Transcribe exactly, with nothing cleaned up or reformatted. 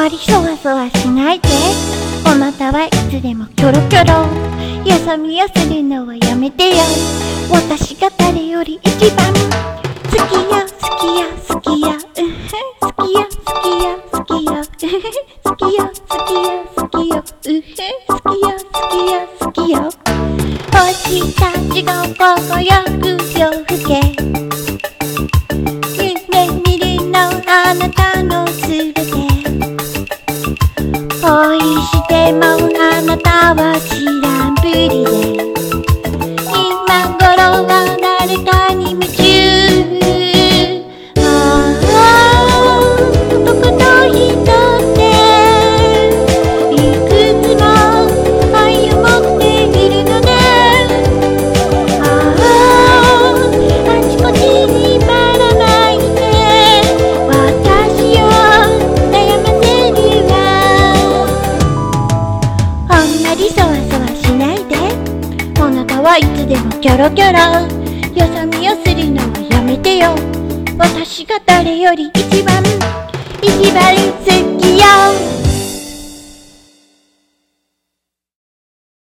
まりそわそわしないで。あなたはいつでもキョロキョロ。よそ見をするのはやめてよ。私が誰より一番好きよ好きよ好きよ、うんふん、好きよ好きよ好きよ、うんふん、好きよ好きよ好きよ、うんふん、好きよ好きよ好きよ。星たちがここよく夜更け、夢見るのあなたのすべて。恋してもあなたは知らんぷりで、今頃は誰かに夢中。ああ、男の人っていくつも愛を持っているのね。ああ、あちこちにばらまいて私を悩ませるわ。あんまりそわそわしないで。あなたはいつでもキョロキョロ。よそ見をするのはやめてよ。私が誰より一番一番好きよ。